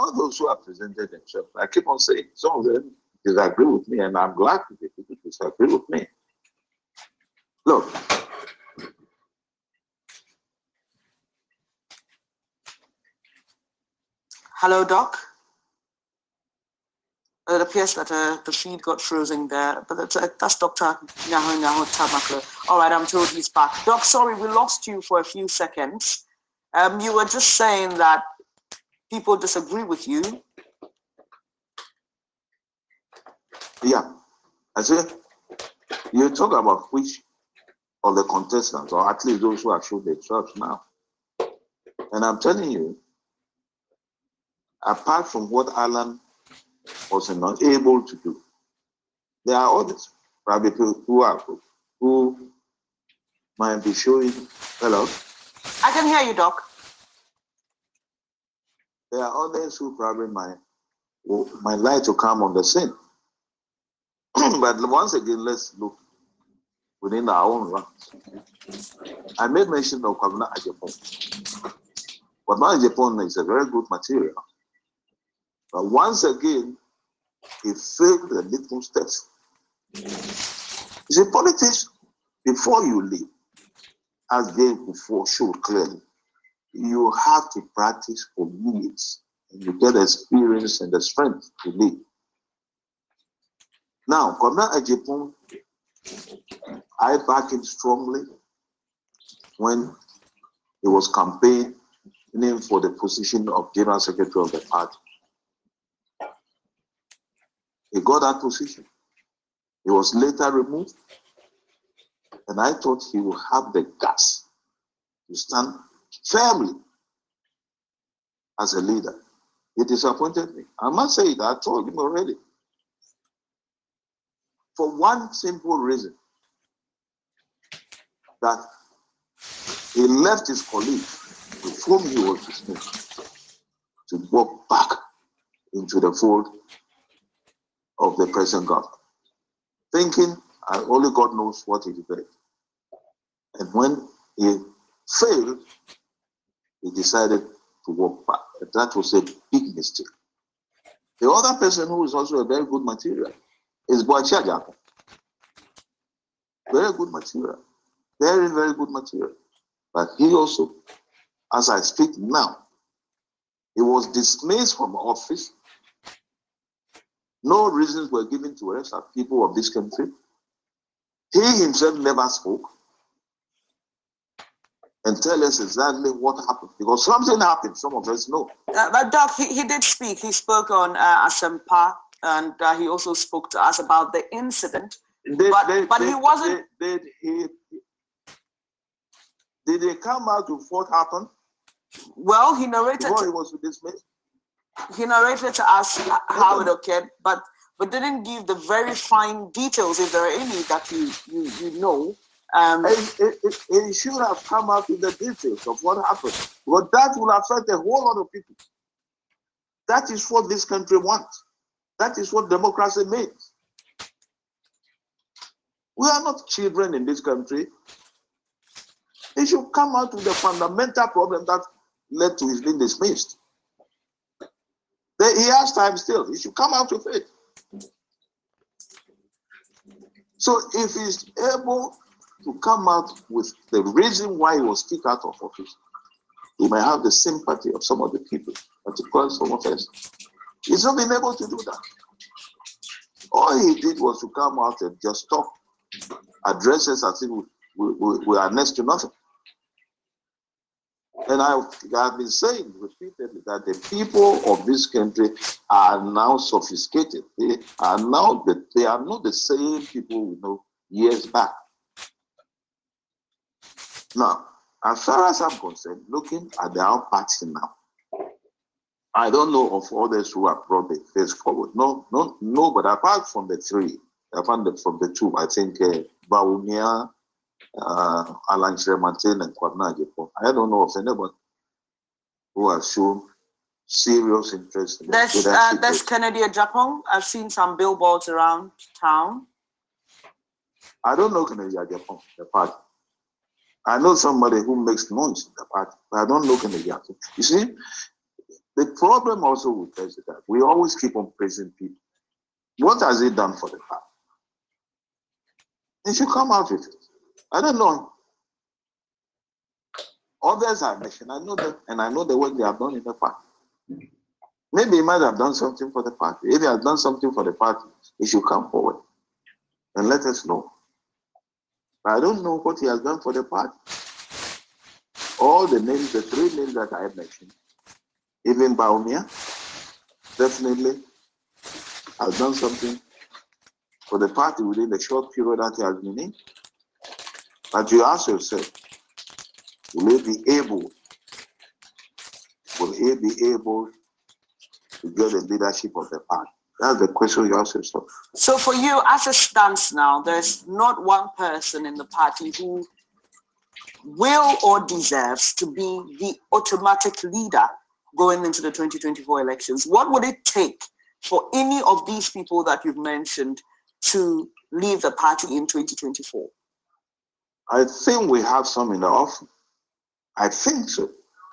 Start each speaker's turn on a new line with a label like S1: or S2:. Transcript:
S1: all those who have presented themselves, I keep on saying, some of them disagree with me, and I'm glad that the people disagree with me. Look,
S2: hello, Doc. It appears that the feed got frozen there, but that's Dr. Nyaho Tamaklo. All right, I'm told he's back. Doc, sorry, we lost you for a few seconds. You were just saying that people disagree with you.
S1: Yeah, I say, you talk about which of the contestants, or at least those who have shown themselves now. And I'm telling you, apart from what Alan was not able to do, there are others, probably people who might be showing. Hello?
S2: I can hear you, Doc.
S1: There are others who probably might like to come on the scene. But once again, let's look within our own ranks. I made mention of Kwabena Agyapong. Kwabena Agyapong is a very good material. But once again, he failed the litmus test. You see, politics, before you leave, as they before showed clearly, you have to practice for years, and you get the experience and the strength to lead. Now, Kwabena Agyapong, I back him strongly when he was campaigning for the position of General Secretary of the party. He got that position. He was later removed, and I thought he would have the guts to stand firmly as a leader. He disappointed me. I must say it, I told him already. For one simple reason, that he left his colleagues with whom he was dismissed to walk back into the fold of the present government, thinking only God knows what he did. And when he failed, he decided to walk back. And that was a big mistake. The other person who is also a very good material is Boakye Agyapong. Very good material. Very, very good material. But he also, as I speak now, he was dismissed from office. No reasons were given to arrest people of this country. He himself never spoke and tell us exactly what happened, because something happened, some of us know.
S2: But Doc, he did speak. He spoke on Asempa, and he also spoke to us about the incident. But he wasn't.
S1: Did they come out with what happened?
S2: Well, he narrated.
S1: Before he was dismissed?
S2: He narrated to us how it occurred, but didn't give the very fine details, if there are any that you know.
S1: It should have come out with the details of what happened, but that will affect a whole lot of people. That is what this country wants. That is what democracy means. We are not children in this country. It should come out with the fundamental problem that led to his being dismissed. He has time still. He should come out with it. So if he's able to come out with the reason why he was kicked out of office, he may have the sympathy of some of the people, particularly some of us. He's not been able to do that. All he did was to come out and just talk, address us as if we are next to nothing. And I have been saying repeatedly that the people of this country are now sophisticated. They are not the same people we know years back. Now, as far as I'm concerned, looking at our party now, I don't know of others who have brought the case forward. No, but apart from the three, from the two, I think Bawumia, Alan Shermantin, and Kwabena Agyapong, I don't know of anybody who has shown serious interest in
S2: there's Kennedy Agyapong. I've seen some billboards around town.
S1: I don't know Kennedy Agyapong, the party. I know somebody who makes noise in the party, but I don't know Kennedy Agyapong. You see, The problem also with us is that we always keep on praising people. What has he done for the party? He should come out with it. I don't know. Others are mentioned. I know them, and I know the work they have done in the party. Maybe he might have done something for the party. If he has done something for the party, he should come forward and let us know. But I don't know what he has done for the party. All the names, the three names that I mentioned, even Baumia, definitely has done something for the party within the short period that he has been in. But you ask yourself, will he be able to get the leadership of the party? That's the question you ask yourself.
S2: So for you, as it stands now, there's not one person in the party who will or deserves to be the automatic leader going into the 2024 elections. What would it take for any of these people that you've mentioned to leave the party in 2024?
S1: I think we have some in the offing. I think so.